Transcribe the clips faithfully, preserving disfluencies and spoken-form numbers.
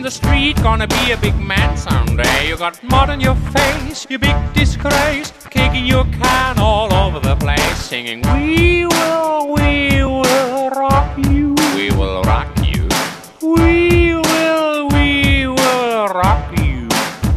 the street, gonna be a big man someday. You got mud on your face, you big disgrace, kicking your can all over the place, singing, we will, we will rock you. We will rock you. We will, we will rock you.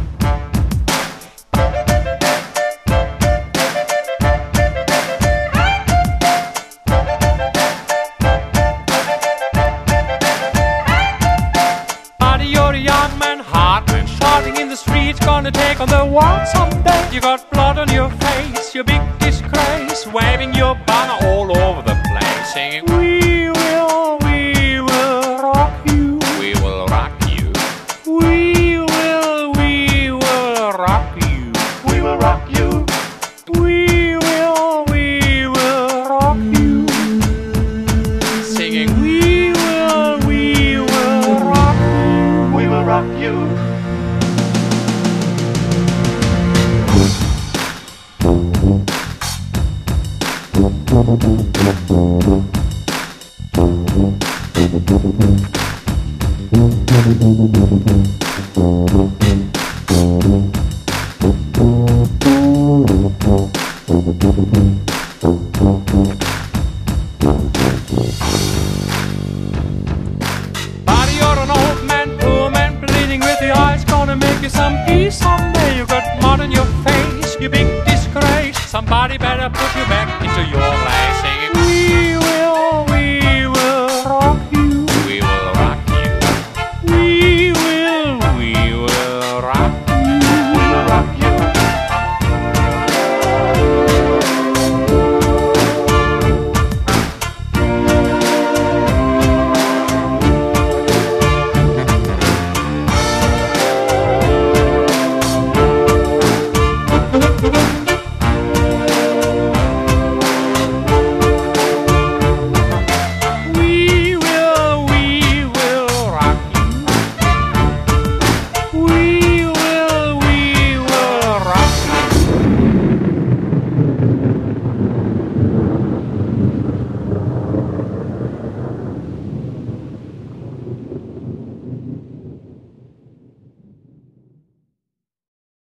Buddy, you're a young man, hard man, shouting in the streets, gonna take on the world someday. You got blood on your face, you big disgrace, waving your banner all over the place, singing, we will, we will rock you. We will rock you. We will, we will rock you. We will rock you. We will, we will rock you. Singing, we will, we will rock you. We will rock you. Buddy, you're an old man, poor man, bleeding with the eyes, gonna make you some peace someday. You got mud on your face, you big disgrace, somebody better put you back into your place.